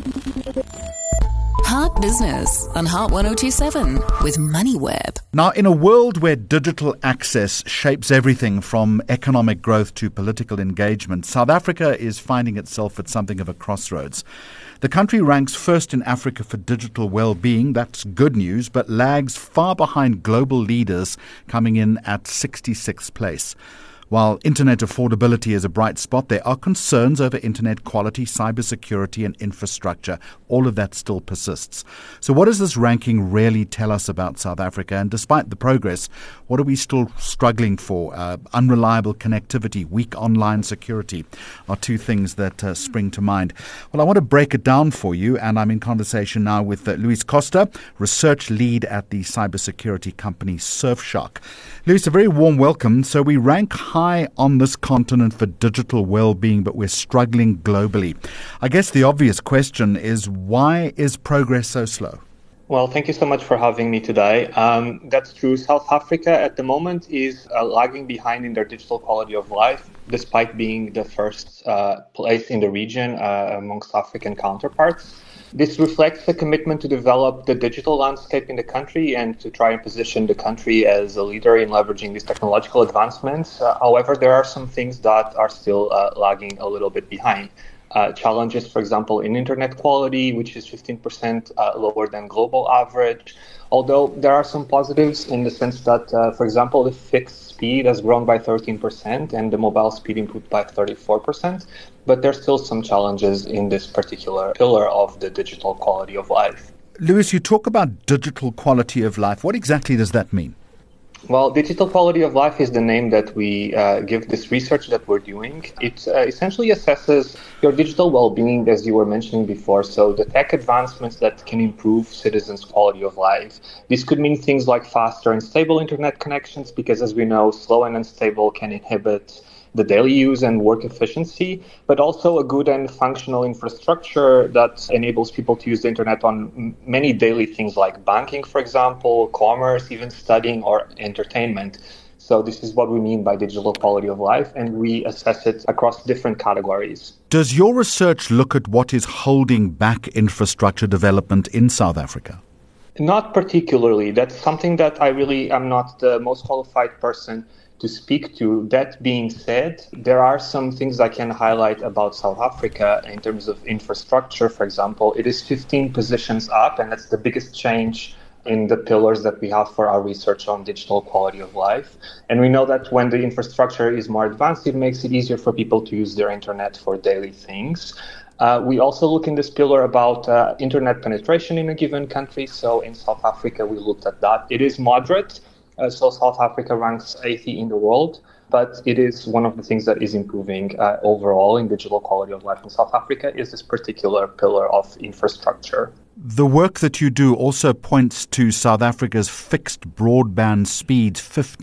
Heart Business on Heart 1027 with MoneyWeb. Now, in a world where digital access shapes everything from economic growth to political engagement, South Africa is finding itself at something of a crossroads. The country ranks first in Africa for digital well-being. That's good news, but lags far behind global leaders, coming in at 66th place. While internet affordability is a bright spot, there are concerns over internet quality, cybersecurity and infrastructure. All of that still persists. So what does this ranking really tell us about South Africa? And despite the progress, what are we still struggling for? Unreliable connectivity, weak online security are two things that spring to mind. Well, I want to break it down for you, and I'm in conversation now with Luis Costa, research lead at the cybersecurity company Surfshark. Luis, a very warm welcome. So we rank high on this continent for digital well-being, but we're struggling globally. I guess the obvious question is, why is progress so slow? Well, thank you so much for having me today. That's true. South Africa at the moment is lagging behind in their digital quality of life, despite being the first place in the region amongst African counterparts. This reflects a commitment to develop the digital landscape in the country and to try and position the country as a leader in leveraging these technological advancements. However, there are some things that are still lagging a little bit behind. Challenges, for example, in internet quality, which is 15% lower than global average. Although there are some positives in the sense that, for example, the fixed speed has grown by 13% and the mobile speed improved by 34%. But there's still some challenges in this particular pillar of the digital quality of life. Luis, you talk about digital quality of life. What exactly does that mean? Well, digital quality of life is the name that we give this research that we're doing. It essentially assesses your digital well-being, as you were mentioning before, so the tech advancements that can improve citizens' quality of life. This could mean things like faster and stable internet connections, because as we know, slow and unstable can inhibit the daily use and work efficiency, but also a good and functional infrastructure that enables people to use the internet on many daily things like banking, for example, commerce, even studying or entertainment. So this is what we mean by digital quality of life, and we assess it across different categories. Does your research look at what is holding back infrastructure development in South Africa? Not particularly. That's something that I really am not the most qualified person to speak to. That being said, there are some things I can highlight about South Africa in terms of infrastructure. For example, it is 15 positions up, and that's the biggest change in the pillars that we have for our research on digital quality of life. And we know that when the infrastructure is more advanced, it makes it easier for people to use their internet for daily things. We also look in this pillar about internet penetration in a given country. So in South Africa, we looked at that. It is moderate. So South Africa ranks 80 in the world, but it is one of the things that is improving overall in digital quality of life in South Africa is this particular pillar of infrastructure. The work that you do also points to South Africa's fixed broadband speeds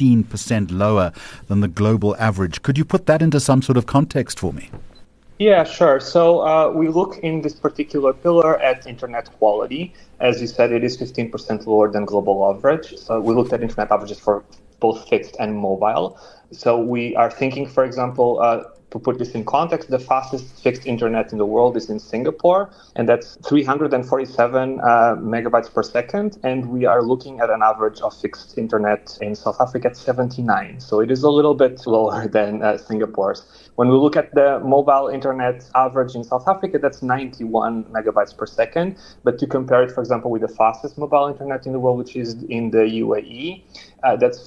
15% lower than the global average. Could you put that into some sort of context for me? Yeah, sure. So we look in this particular pillar at internet quality. As you said, it is 15% lower than global average. So we looked at internet averages for both fixed and mobile. So we are thinking, for example, to put this in context, the fastest fixed internet in the world is in Singapore, and that's 347 megabytes per second. And we are looking at an average of fixed internet in South Africa at 79. So it is a little bit lower than Singapore's. When we look at the mobile internet average in South Africa, that's 91 megabytes per second. But to compare it, for example, with the fastest mobile internet in the world, which is in the UAE, that's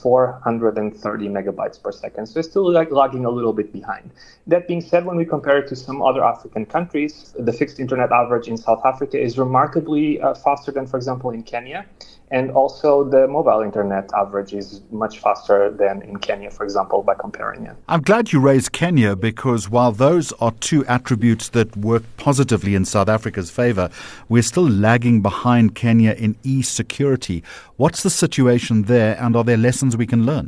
430 megabytes per second. So it's still lagging a little bit behind. That being said, when we compare it to some other African countries, the fixed internet average in South Africa is remarkably faster than, for example, in Kenya. And also the mobile internet average is much faster than in Kenya, for example, by comparing it. I'm glad you raised Kenya, because while those are two attributes that work positively in South Africa's favor, we're still lagging behind Kenya in e-security. What's the situation there, and are there lessons we can learn?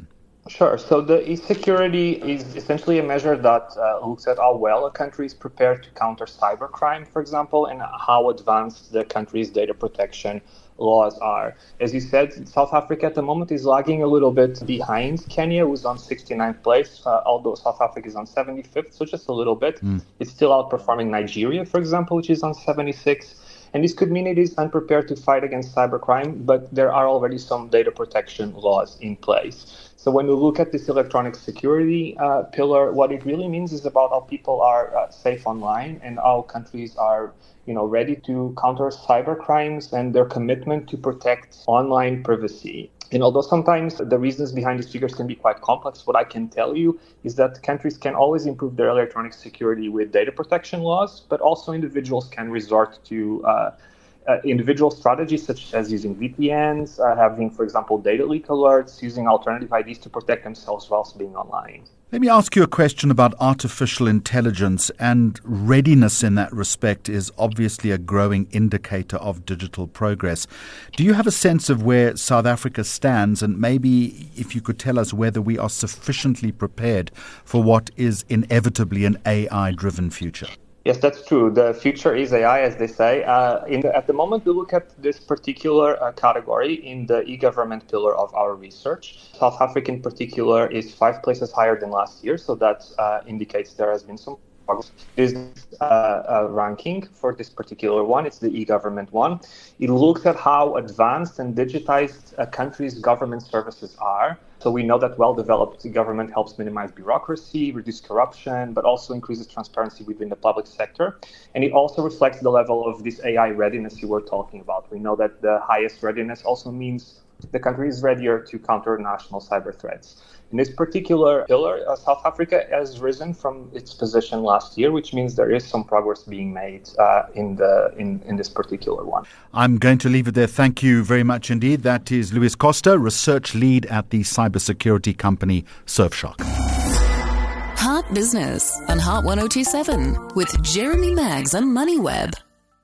Sure. So the e-security is essentially a measure that looks at how well a country is prepared to counter cybercrime, for example, and how advanced the country's data protection laws are. As you said, South Africa at the moment is lagging a little bit behind Kenya, who's on 69th place, although South Africa is on 75th, so just a little bit. It's still outperforming Nigeria, for example, which is on 76th. And this could mean it is unprepared to fight against cybercrime, but there are already some data protection laws in place. So when we look at this electronic security pillar, what it really means is about how people are safe online and how countries are, ready to counter cybercrimes and their commitment to protect online privacy. And although sometimes the reasons behind these figures can be quite complex, what I can tell you is that countries can always improve their electronic security with data protection laws, but also individuals can resort to individual strategies such as using VPNs, having, for example, data leak alerts, using alternative IDs to protect themselves whilst being online. Let me ask you a question about artificial intelligence, and readiness in that respect is obviously a growing indicator of digital progress. Do you have a sense of where South Africa stands, and maybe if you could tell us whether we are sufficiently prepared for what is inevitably an AI-driven future? Yes, that's true. The future is AI, as they say. At the moment, we look at this particular category in the e-government pillar of our research. South Africa, in particular, is 5 places higher than last year, so that indicates there has been some progress. This ranking for this particular one, it's the e-government one. It looks at how advanced and digitized a country's government services are. So we know that well-developed government helps minimize bureaucracy, reduce corruption, but also increases transparency within the public sector. And it also reflects the level of this AI readiness you were talking about. We know that the highest readiness also means the country is readier to counter national cyber threats. In this particular pillar, South Africa has risen from its position last year, which means there is some progress being made in this particular one. I'm going to leave it there. Thank you very much indeed. That is Luis Costa, research lead at the cybersecurity company Surfshark. Heart Business on Heart 1027 with Jeremy Maggs and MoneyWeb.